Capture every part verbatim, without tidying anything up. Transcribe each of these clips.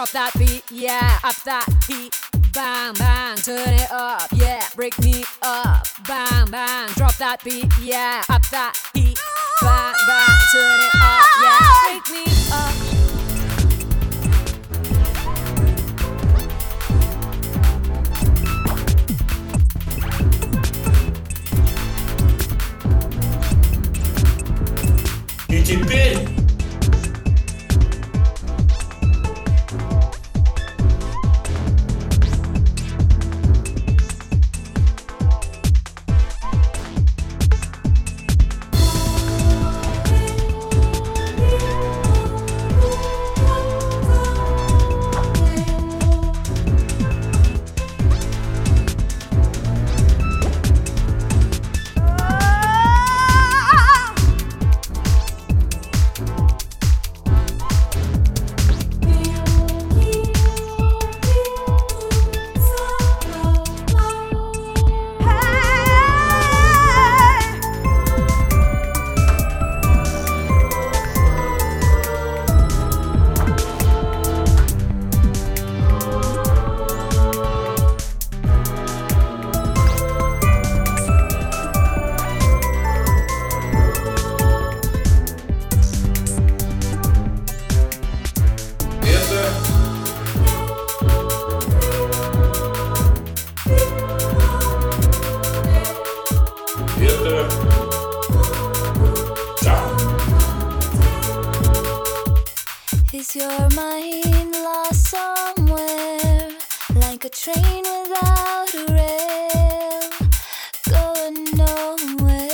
drop that beat, yeah, up that heat. Bang, bang, turn it up, yeah, break me up. Bang, bang, drop that beat, yeah, up that heat. Bang, bang, turn it up, yeah, break me up. И теперь Is your mind lost somewhere, like a train without a rail, going nowhere?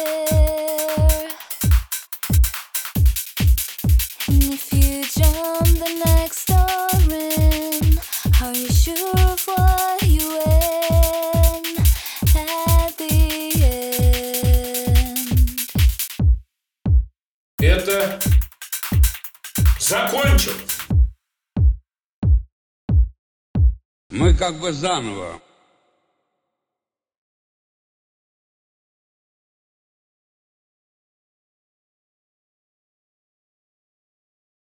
And if you jump the next door in, are you sure of what you win at the end? это закончилось. Мы как бы заново